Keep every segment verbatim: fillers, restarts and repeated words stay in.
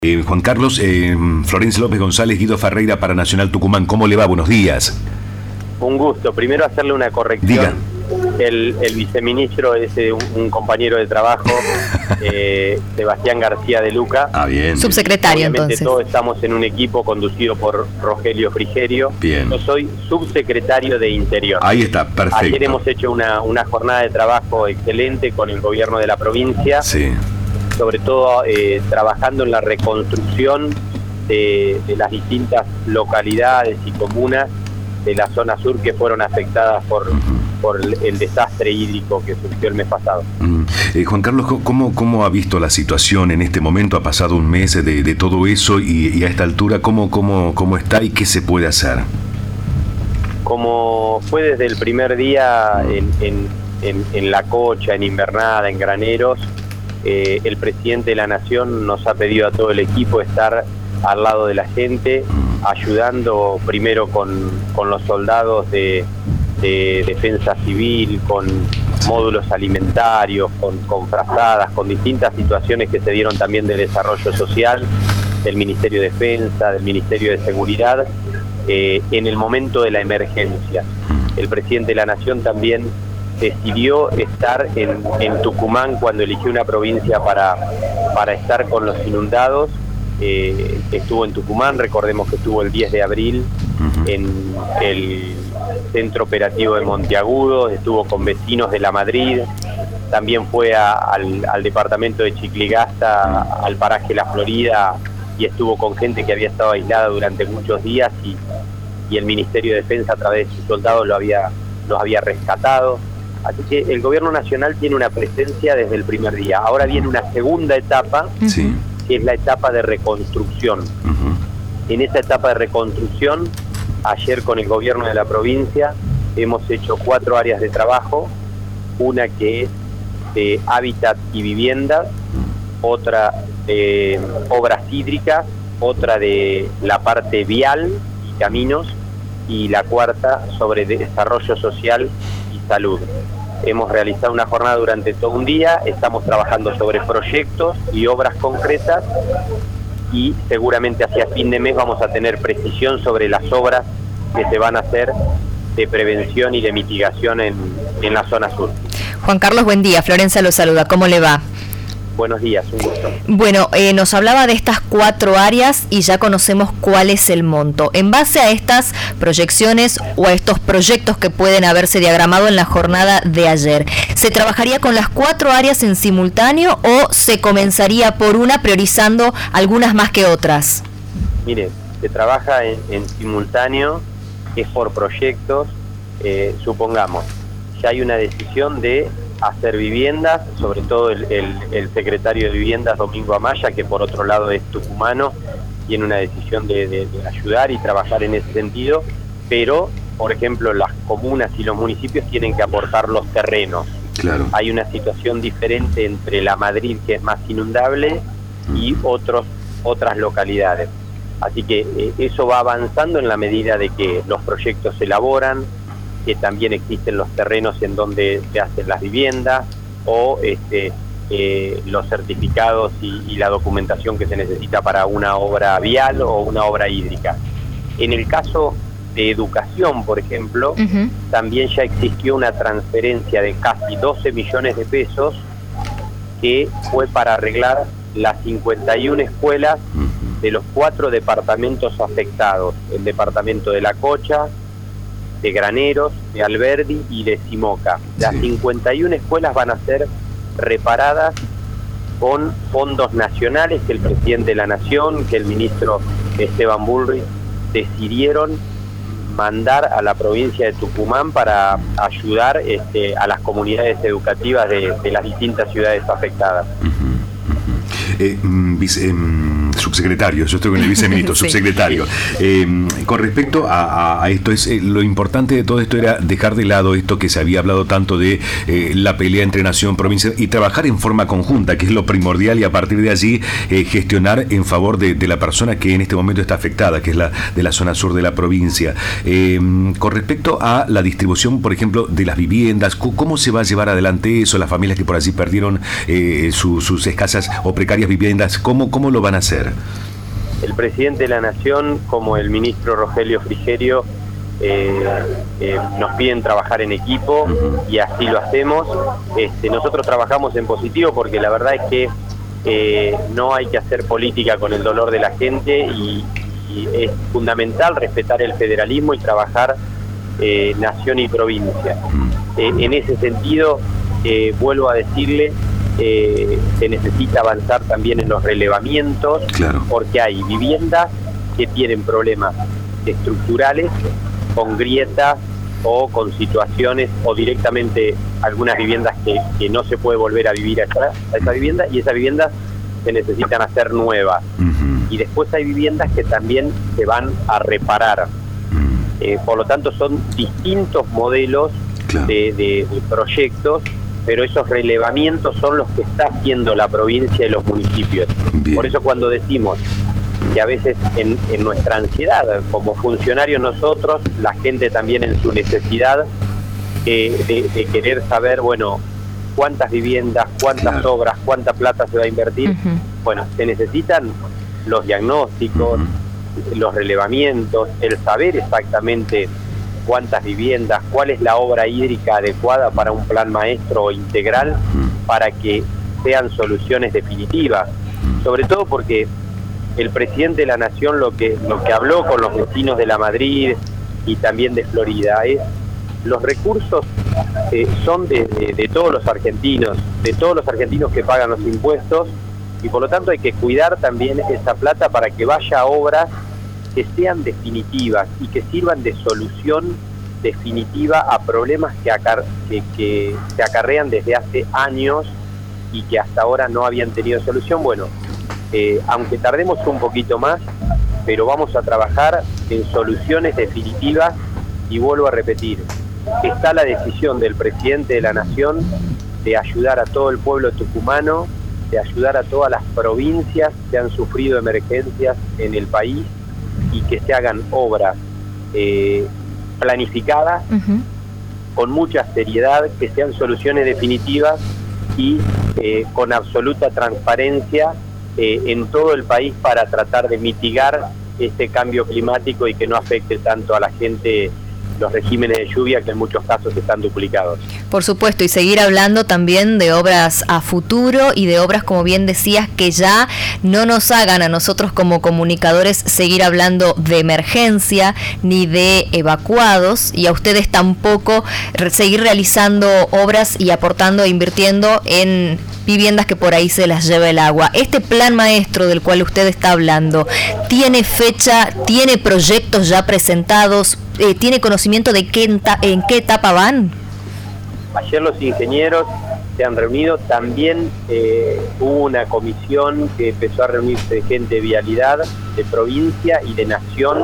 Eh, Juan Carlos, eh, Florencia López González, Guido Ferreira para Nacional Tucumán. ¿Cómo le va? Buenos días. Un gusto. Primero hacerle una corrección. Diga. El, el viceministro es eh, un, un compañero de trabajo, eh, Sebastián García de Luca. Ah, bien. Subsecretario, Obviamente entonces. todos estamos en un equipo conducido por Rogelio Frigerio. Bien. Yo soy subsecretario de Interior. Ahí está, perfecto. Ayer hemos hecho una, una jornada de trabajo excelente con el gobierno de la provincia. Sí. Sobre todo eh, trabajando en la reconstrucción de, de las distintas localidades y comunas de la zona sur que fueron afectadas por, uh-huh. por el, el desastre hídrico que surgió el mes pasado. Uh-huh. Eh, Juan Carlos, ¿cómo, ¿cómo ha visto la situación en este momento? Ha pasado un mes de, de todo eso y, y a esta altura, ¿cómo, cómo, ¿cómo está y qué se puede hacer? Como fue desde el primer día en, en, en, en La Cocha, en Invernada, en Graneros, Eh, el presidente de la Nación nos ha pedido a todo el equipo estar al lado de la gente, ayudando primero con, con los soldados de, de defensa civil, con módulos alimentarios, con, con frazadas, con distintas situaciones que se dieron también de desarrollo social, del Ministerio de Defensa, del Ministerio de Seguridad, eh, en el momento de la emergencia. El presidente de la Nación también decidió estar en, en Tucumán cuando eligió una provincia para, para estar con los inundados. Eh, estuvo en Tucumán, recordemos que estuvo el diez de abril en el centro operativo de Monteagudo, estuvo con vecinos de La Madrid, también fue a, al, al departamento de Chicligasta, al paraje La Florida, y estuvo con gente que había estado aislada durante muchos días y, y el Ministerio de Defensa a través de sus soldados lo había, los había rescatado. Así que el gobierno nacional tiene una presencia desde el primer día. Ahora viene una segunda etapa, sí. que es la etapa de reconstrucción. Uh-huh. En esa etapa de reconstrucción, ayer con el gobierno de la provincia hemos hecho cuatro áreas de trabajo, una que es de hábitat y viviendas, otra de obras hídricas, otra de la parte vial y caminos, y la cuarta sobre desarrollo social y salud. Hemos realizado una jornada durante todo un día, estamos trabajando sobre proyectos y obras concretas y seguramente hacia fin de mes vamos a tener precisión sobre las obras que se van a hacer de prevención y de mitigación en, en la zona sur. Juan Carlos, buen día. Florencia lo saluda. ¿Cómo le va? Buenos días, un gusto. Bueno, eh, nos hablaba de estas cuatro áreas y ya conocemos cuál es el monto. En base a estas proyecciones o a estos proyectos que pueden haberse diagramado en la jornada de ayer, ¿se trabajaría con las cuatro áreas en simultáneo o se comenzaría por una priorizando algunas más que otras? Mire, se trabaja en, en simultáneo, es por proyectos. Eh, supongamos, ya hay una decisión de hacer viviendas, sobre todo el, el, el secretario de Viviendas, Domingo Amaya, que por otro lado es tucumano, tiene una decisión de, de, de ayudar y trabajar en ese sentido, pero, por ejemplo, las comunas y los municipios tienen que aportar los terrenos. Claro. Hay una situación diferente entre La Madrid, que es más inundable, y otros, otras localidades. Así que eh, eso va avanzando en la medida de que los proyectos se elaboran, que también existen los terrenos en donde se hacen las viviendas o este, eh, los certificados y, y la documentación que se necesita para una obra vial o una obra hídrica. En el caso de educación, por ejemplo, uh-huh. también ya existió una transferencia de casi doce millones de pesos que fue para arreglar las cincuenta y una escuelas de los cuatro departamentos afectados, el departamento de La Cocha, de Graneros, de Alberdi y de Simoca. Las sí. cincuenta y una escuelas van a ser reparadas con fondos nacionales que el presidente de la Nación, que el ministro Esteban Bullrich decidieron mandar a la provincia de Tucumán para ayudar este, a las comunidades educativas de, de las distintas ciudades afectadas. Uh-huh, uh-huh. Eh, vice, eh, subsecretario, yo estoy con el viceministro, sí. subsecretario. Eh, con respecto a, a, a esto, es eh, lo importante de todo esto era dejar de lado esto que se había hablado tanto de eh, la pelea entre nación, provincia y trabajar en forma conjunta, que es lo primordial, y a partir de allí eh, gestionar en favor de, de la persona que en este momento está afectada, que es la de la zona sur de la provincia. Eh, con respecto a la distribución, por ejemplo, de las viviendas, ¿cómo se va a llevar adelante eso? Las familias que por allí perdieron eh, su, sus escasas o precarias varias viviendas. ¿Cómo, cómo lo van a hacer? El presidente de la Nación, como el ministro Rogelio Frigerio, eh, eh, nos piden trabajar en equipo y así lo hacemos. Este, nosotros trabajamos en positivo porque la verdad es que eh, no hay que hacer política con el dolor de la gente y, y es fundamental respetar el federalismo y trabajar eh, nación y provincia. Eh, en ese sentido, eh, vuelvo a decirle, eh, se necesita avanzar también en los relevamientos, claro, porque hay viviendas que tienen problemas estructurales, con grietas o con situaciones, o directamente algunas viviendas que, que no se puede volver a vivir a esa, a esa vivienda, y esas viviendas se necesitan hacer nuevas. Uh-huh. Y después hay viviendas que también se van a reparar. Uh-huh. Eh, por lo tanto, son distintos modelos, claro, de, de, de proyectos, pero esos relevamientos son los que está haciendo la provincia y los municipios. Bien. Por eso cuando decimos que a veces en, en nuestra ansiedad, como funcionarios nosotros, la gente también en su necesidad eh, de, de querer saber, bueno, cuántas viviendas, cuántas, claro, obras, cuánta plata se va a invertir, uh-huh, bueno, se necesitan los diagnósticos, uh-huh, los relevamientos, el saber exactamente cuántas viviendas, cuál es la obra hídrica adecuada para un plan maestro integral, para que sean soluciones definitivas, sobre todo porque el presidente de la Nación lo que, lo que habló con los vecinos de La Madrid y también de Florida es: los recursos eh, son de, de, de todos los argentinos, de todos los argentinos que pagan los impuestos, y por lo tanto hay que cuidar también esa plata para que vaya a obras que sean definitivas y que sirvan de solución definitiva a problemas que, acar que, que se acarrean desde hace años y que hasta ahora no habían tenido solución. Bueno, eh, aunque tardemos un poquito más, pero vamos a trabajar en soluciones definitivas, y vuelvo a repetir, está la decisión del presidente de la Nación de ayudar a todo el pueblo tucumano, de ayudar a todas las provincias que han sufrido emergencias en el país, y que se hagan obras eh, planificadas, uh-huh, con mucha seriedad, que sean soluciones definitivas y eh, con absoluta transparencia eh, en todo el país, para tratar de mitigar este cambio climático y que no afecte tanto a la gente los regímenes de lluvia, que en muchos casos están duplicados. Por supuesto, y seguir hablando también de obras a futuro y de obras, como bien decías, que ya no nos hagan a nosotros como comunicadores seguir hablando de emergencia ni de evacuados, y a ustedes tampoco seguir realizando obras y aportando e invirtiendo en viviendas que por ahí se las lleva el agua. Este plan maestro del cual usted está hablando, ¿tiene fecha, tiene proyectos ya presentados, eh, tiene conocimiento de qué en, en qué etapa van? Ayer los ingenieros se han reunido, también eh, hubo una comisión que empezó a reunirse de gente de vialidad, de provincia y de nación,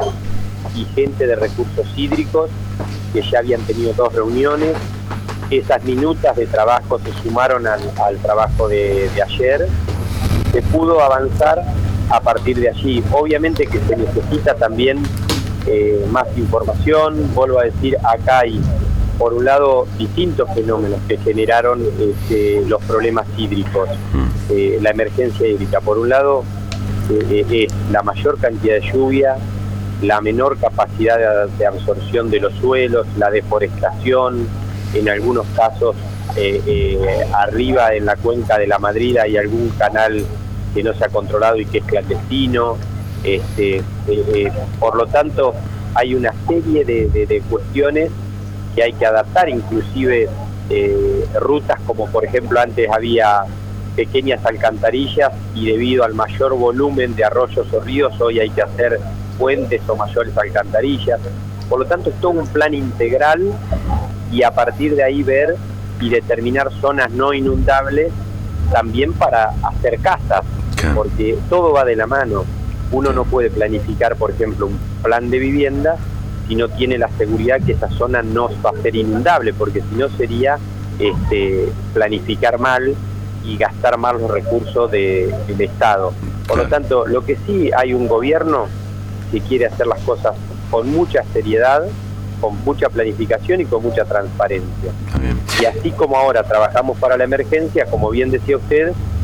y gente de recursos hídricos, que ya habían tenido dos reuniones. Esas minutas de trabajo se sumaron al, al trabajo de, de ayer. Se pudo avanzar a partir de allí. Obviamente que se necesita también eh, más información. Vuelvo a decir, acá hay, por un lado, distintos fenómenos que generaron este, los problemas hídricos, eh, la emergencia hídrica. Por un lado, eh, eh, es la mayor cantidad de lluvia, la menor capacidad de, de absorción de los suelos, la deforestación. En algunos casos, eh, eh, arriba en la cuenca de La Madrid hay algún canal que no se ha controlado y que es clandestino. Este, eh, eh, por lo tanto, hay una serie de, de, de cuestiones que hay que adaptar, inclusive eh, rutas como, por ejemplo, antes había pequeñas alcantarillas, y debido al mayor volumen de arroyos o ríos, hoy hay que hacer puentes o mayores alcantarillas. Por lo tanto, es todo un plan integral, y a partir de ahí ver y determinar zonas no inundables también para hacer casas, porque todo va de la mano. Uno no puede planificar, por ejemplo, un plan de vivienda si no tiene la seguridad que esa zona no va a ser inundable, porque si no sería este, planificar mal y gastar mal los recursos de, del Estado. Por lo tanto, lo que sí, hay un gobierno que quiere hacer las cosas con mucha seriedad, con mucha planificación y con mucha transparencia. Y así como ahora trabajamos para la emergencia, como bien decía usted,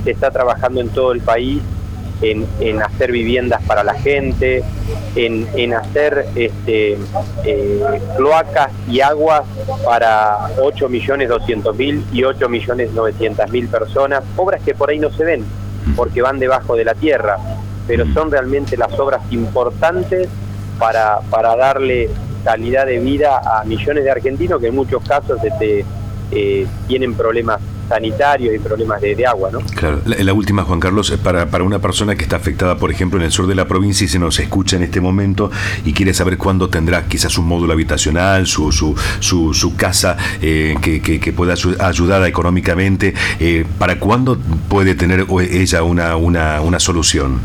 se está trabajando en todo el país en, en hacer viviendas para la gente, en, en hacer este, eh, cloacas y aguas para ocho millones doscientos mil y ocho millones novecientos mil personas, obras que por ahí no se ven porque van debajo de la tierra, pero son realmente las obras importantes para, para darle calidad de vida a millones de argentinos que en muchos casos este, eh, tienen problemas sanitarios y problemas de, de agua, ¿no? Claro. La, la última, Juan Carlos, para, para una persona que está afectada, por ejemplo, en el sur de la provincia y se nos escucha en este momento y quiere saber cuándo tendrá quizás un módulo habitacional, su su su, su casa eh, que, que, que pueda ayudar económicamente, eh, ¿para cuándo puede tener ella una, una, una solución?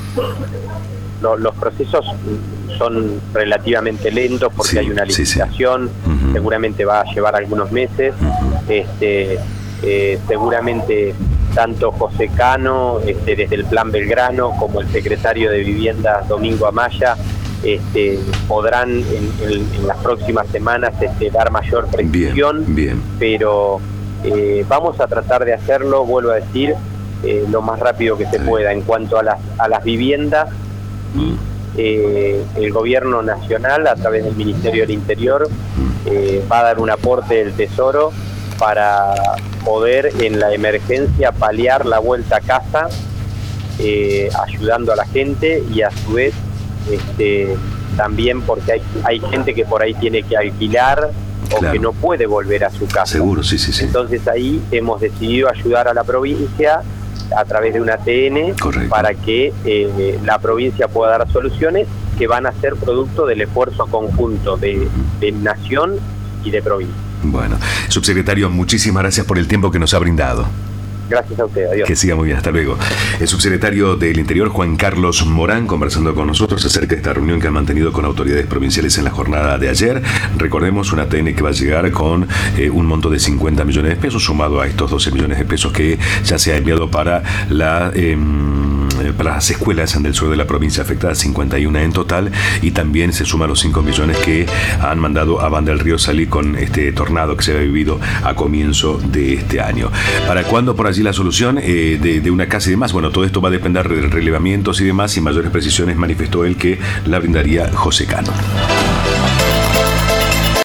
Los, los procesos son relativamente lentos porque sí, hay una licitación, sí, sí. Uh-huh. Seguramente va a llevar algunos meses. Uh-huh. este eh, seguramente tanto José Cano, este, desde el Plan Belgrano, como el secretario de Vivienda Domingo Amaya, este, podrán en, en, en las próximas semanas este, dar mayor precisión, bien, bien. pero eh, vamos a tratar de hacerlo, vuelvo a decir, eh, lo más rápido que se sí. pueda. En cuanto a las, a las viviendas, y eh, el gobierno nacional, a través del Ministerio del Interior, eh, va a dar un aporte del Tesoro para poder en la emergencia paliar la vuelta a casa, eh, ayudando a la gente y a su vez este, también porque hay, hay gente que por ahí tiene que alquilar o claro. que no puede volver a su casa. Seguro, sí, sí, sí. Entonces ahí hemos decidido ayudar a la provincia a través de una T N. Correcto. Para que eh, la provincia pueda dar soluciones que van a ser producto del esfuerzo conjunto de, de nación y de provincia. Bueno, subsecretario, muchísimas gracias por el tiempo que nos ha brindado. Gracias a usted, adiós. Que siga muy bien, hasta luego. El subsecretario del Interior, Juan Carlos Morán, conversando con nosotros acerca de esta reunión que han mantenido con autoridades provinciales en la jornada de ayer. Recordemos, una T N que va a llegar con eh, un monto de cincuenta millones de pesos, sumado a estos doce millones de pesos que ya se ha enviado para la... Eh, para las escuelas del sur de la provincia afectadas, cincuenta y una en total, y también se suman los cinco millones que han mandado a Banda del Río Salí con este tornado que se ha vivido a comienzo de este año. ¿Para cuándo por allí la solución eh, de, de una casa y demás? Bueno, todo esto va a depender de relevamientos y demás, y mayores precisiones manifestó él que la brindaría José Cano.